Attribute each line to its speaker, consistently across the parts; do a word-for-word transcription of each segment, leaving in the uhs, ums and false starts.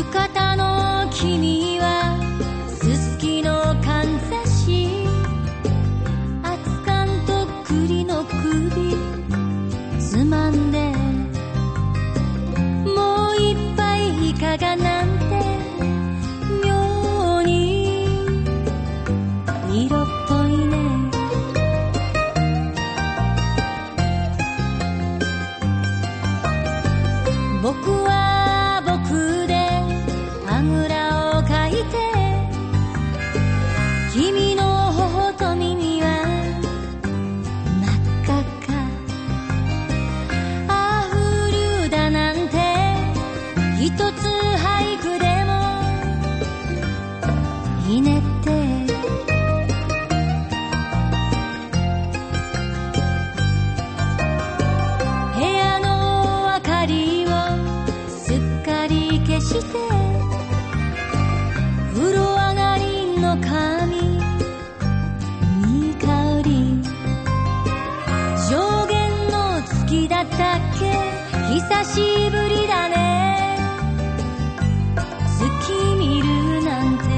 Speaker 1: 方の君はすすきのかんざし、熱燗と栗の首つまんで、もう一杯いかがなんて妙に色っぽいね。僕は僕であぐらをかいて、君の頬と耳は真っ赤っか。あふるだなんて一つ俳句でもいいねって。部屋の明かりをすっかり消して、風呂上がりの髪いい香り、上限の月だったっけ、久しぶりだね月見るなんて。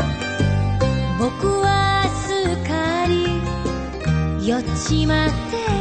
Speaker 1: 僕はすっかり酔っちまって、